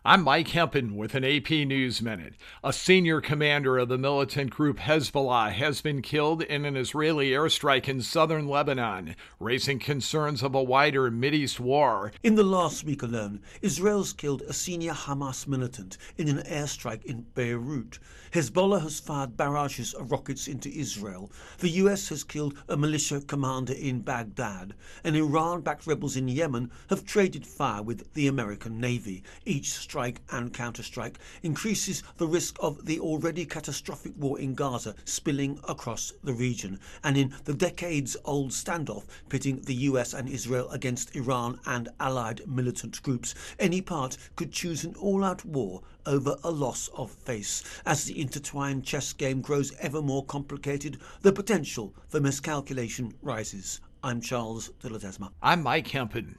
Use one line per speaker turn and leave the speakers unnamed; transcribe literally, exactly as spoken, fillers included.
I'm Mike Hempen with an A P News Minute. A senior commander of the militant group Hezbollah has been killed in an Israeli airstrike in southern Lebanon, raising concerns of a wider Mideast war.
In the last week alone, Israel's killed a senior Hamas militant in an airstrike in Beirut. Hezbollah has fired barrages of rockets into Israel. The U S has killed a militia commander in Baghdad. And Iran-backed rebels in Yemen have traded fire with the American Navy. Each strike and counterstrike increases the risk of the already catastrophic war in Gaza spilling across the region. And in the decades-old standoff pitting the U S and Israel against Iran and allied militant groups, any part could choose an all-out war over a loss of face. As the intertwined chess game grows ever more complicated, the potential for miscalculation rises. I'm Charles de Ledesma.
I'm Mike Hempen.